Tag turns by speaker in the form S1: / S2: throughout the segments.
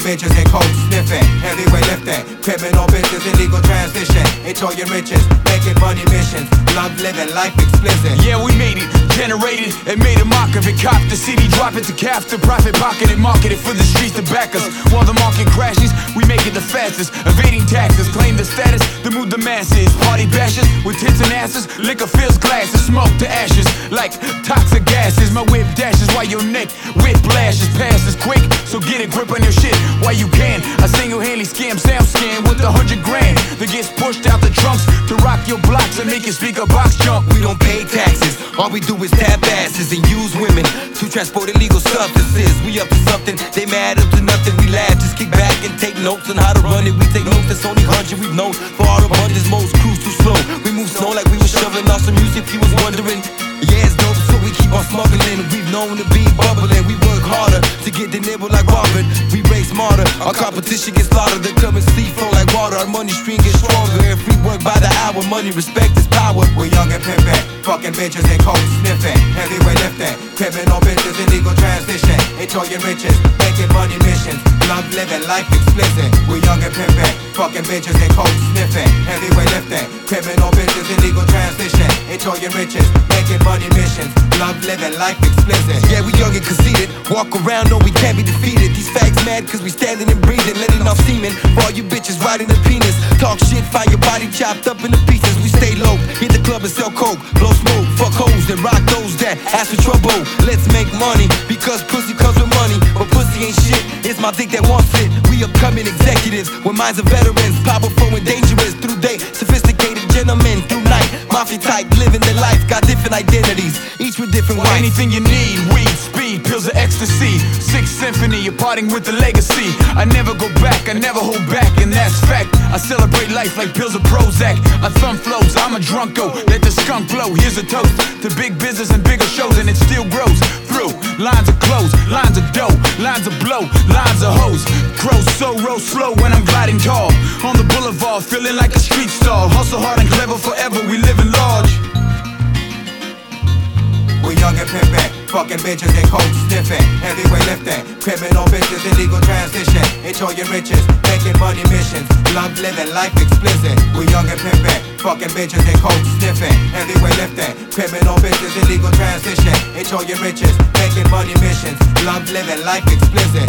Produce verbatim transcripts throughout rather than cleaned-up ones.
S1: Fucking bitches and coke sniffing, heavyweight lifting, criminal bitches, illegal transition, enjoying riches, making money missions, love living life explicit.
S2: Yeah, we made it, generated, and made a mock of it. Cop the C D, drop it to cap the profit pocket and market it for the streets to back us. While the market crashes, we make it the fastest, evading taxes, claim the status, to move the masses. Party bashes with tits and asses, liquor fills glasses, smoke to ashes like toxic gases. My whip dashes while your neck whiplashes, passes quick, so get a grip on your shit while you can. I single-handedly scam Sam Scan with a hundred grand that gets pushed out the trunks to rock your blocks and make your speaker box jump.
S3: We don't pay taxes, all we do is tap asses and use women to transport illegal substances. We up to something, they mad up to nothing. We laugh, just kick back and take notes on how to run it. We take notes, that's only hundred we've known for all the abundance. Most cruise too slow, we move slow like we were shoveling off some music. If you was wondering, yeah, it's dope, so we keep on smuggling. We've known to be bubbling, we work harder to get the nibble like Robert. We race smarter, our competition gets slaughtered. The currency flow like water, our money stream gets stronger. If we work by the hour, money, respect is power.
S1: We're young and pimpin', fucking bitches and coke sniffing, heavyweight lifting, criminal bitches, illegal transition, enjoying riches, making money missions, love living life explicit. We're young and pimpin', fucking bitches and coke sniffing, heavyweight lifting, criminal bitches, illegal transition, enjoying riches, making money missions, love living life explicit.
S3: Yeah, we young and conceited, walk around, know we can't be defeated. These facts mad cause we standing and breathing, letting off semen. For all you bitches riding the penis, talk shit, find your body chopped up into pieces. We stay low, hit the club and sell coke, blow smoke, fuck hoes and rock those that ask for trouble. Let's make money, because pussy comes with money, but pussy ain't shit, it's my dick that wants it. We upcoming executives, with minds of veterans, powerful and dangerous, through day, sophisticated gentlemen, through night, mafia type, living their life, got different identities, each with different wives.
S2: Anything you need, weed, speed, pills of ecstasy, Sixth Symphony, you're parting with the legacy. I never go back, I never hold back, and that's fact. I celebrate life like pills of Prozac. I thumb flows, I'm a drunko, let the skunk blow. Here's a toast to big business and bigger shows, and it still grows through lines of clothes, lines of dough, lines of blow, lines of hoes. Crows so roll slow when I'm gliding tall on the boulevard, feeling like a street star. Hustle hard and clever forever, we living large.
S1: We're young and pimpin', fucking bitches and coke sniffing, heavyweight lifting, criminal bitches, illegal transition, enjoying riches, making money missions, love living life explicit. We're young and pimpin', fucking bitches and coke sniffing, heavyweight lifting, criminal bitches, illegal transition, enjoying riches, making money missions, love living life explicit.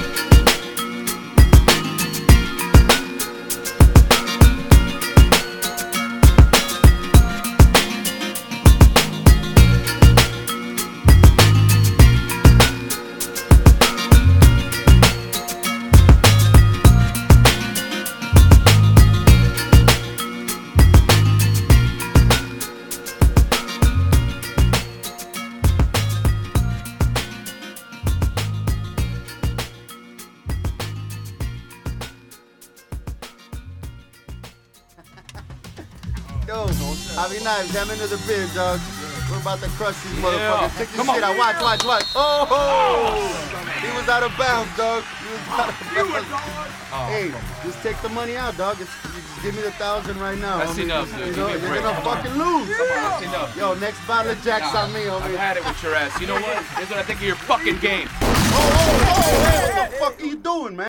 S4: Yo, Javi Knives, I'm into the biz, dog. We're about to crush these motherfuckers. Check this shit out. Watch, watch, watch. Oh, oh, he was out of bounds, dog. He was out of bounds. Hey, just take the money out, dog. It's, you just give me the thousand right now.
S5: That's
S4: homie.
S5: enough, dude.
S4: You know,
S5: Give me a
S4: you're
S5: break.
S4: gonna fucking lose.
S5: That's enough.
S4: Yo, next bottle of Jack's
S5: Nah,
S4: on me, homie.
S5: I've had it with your ass. You know what? Here's what I think of your fucking game.
S4: Oh, oh, oh, hey, what the fuck are you doing, man?